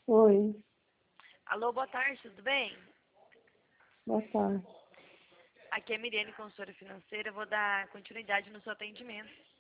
Oi, Alô, boa tarde, tudo bem? boa tarde. Aqui é a Miriane, consultora financeira. Eu vou dar continuidade no seu atendimento.